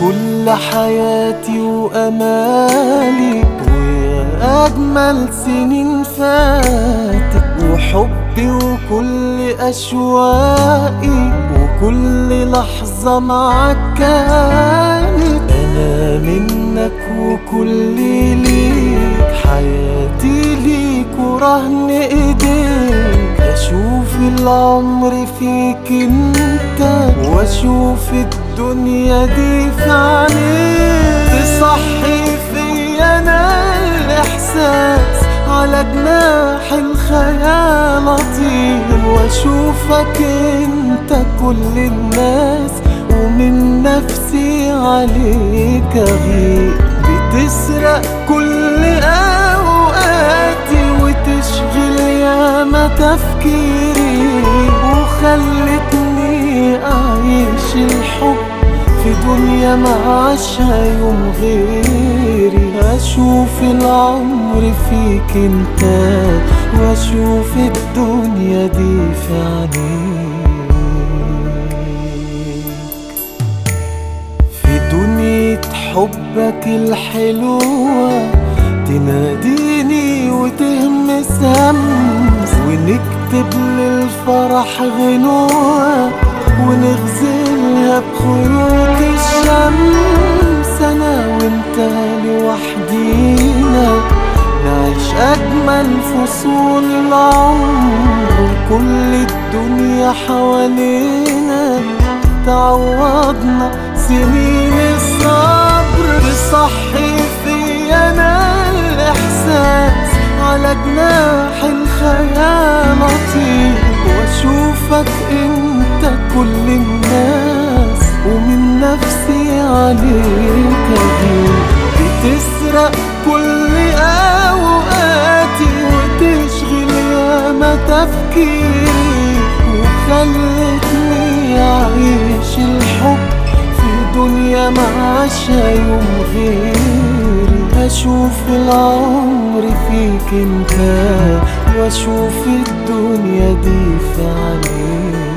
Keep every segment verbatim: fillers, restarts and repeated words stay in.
كل حياتي وأمالي، ويا أجمل سنين فاتت، وحبي وكل أشواقي، وكل لحظة معاك كانت. أنا منك وكلي ليك، حياتي ليك ورهن إيديك. أشوف العمر فيك انت، وأشوف الدنيا دي في عينيك. تصحي فيا أنا الإحساس، على جناح الخيال أطير، وأشوفك انت كل الناس، ومن نفسي عليك أغير. بتسرق كل أوقاتي، وتشغل ياما تفكيري، وخلتني أعيش الحب في دنيا معاشها يوم غيري. أشوف العمر فيك انت، وأشوف الدنيا دي في عينيك. في دنيا حبك الحلوة تناديني وتهمس همس، ونكتب للفرح غنوة، ونغزلها بخيوط الشمس. أنا وانت لوحدينا نعيش أجمل فصول العمر، وكل الدنيا حوالينا تعوضنا سنين الصبر. تصحي فيا أنا الإحساس، على جناح الخيال أطير، وأشوفك انت كل الناس، ومن نفسي عليك أغير. بتسرق كل أوقاتي، وتشغل ياما تفكيري، وخلتني أعيش الحب في دنيا معاشها يوم غيري. أشوف العمر فيك انت، وأشوف الدنيا دي في عينيك.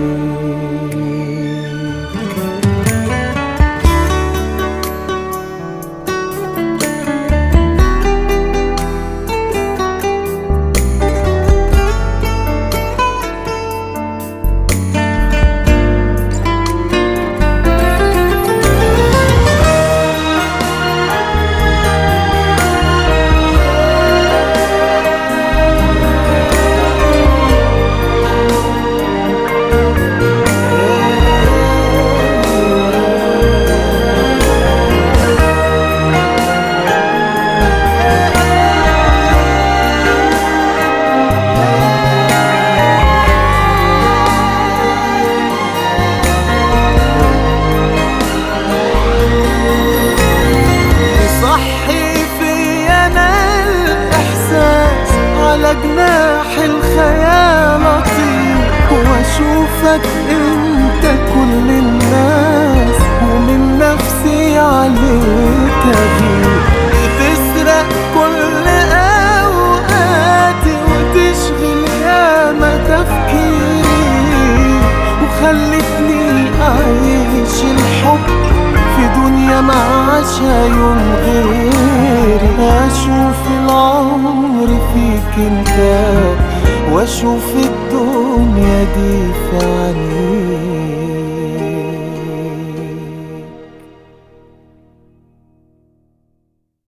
على جناح الخيال أطير، وأشوفك انت كل الناس، ومن نفسي عليك أغير. بتسرق كل أوقاتي، وتشغل ياما تفكيري، وخلتني أعيش الحب في دنيا معاشها يوم غيري. أشوف العمر فيك انت، وأشوف الدنيا دي في عينيك.